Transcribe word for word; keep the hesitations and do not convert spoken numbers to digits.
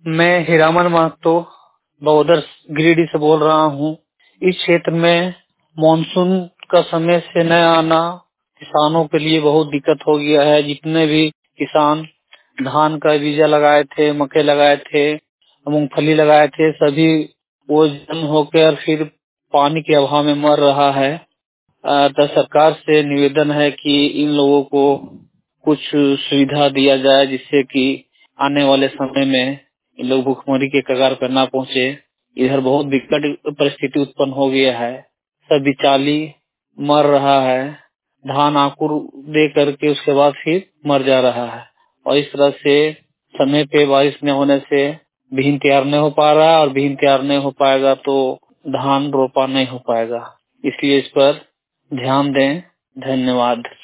मैं हीरामन महतो बगोदर गिरिडीह से बोल रहा हूँ। इस क्षेत्र में मानसून का समय से न आना किसानों के लिए बहुत दिक्कत हो गया है। जितने भी किसान धान का बीजा लगाए थे, मक्के लगाए थे, मूंगफली लगाए थे, सभी वो जन्म होकर फिर पानी के अभाव में मर रहा है। अ, तो सरकार से निवेदन है कि इन लोगों को कुछ सुविधा दिया जाए, जिससे कि आने वाले समय में इन लोग भूखमरी के कगार पर ना पहुंचे। इधर बहुत विकट परिस्थिति उत्पन्न हो गया है। सब बिचाली मर रहा है, धान आकुर दे करके उसके बाद फिर मर जा रहा है। और इस तरह से समय पे बारिश न होने से बीन तैयार नहीं हो पा रहा है, और बीन तैयार नहीं हो पाएगा तो धान रोपा नहीं हो पाएगा। इसलिए इस पर ध्यान दें। धन्यवाद।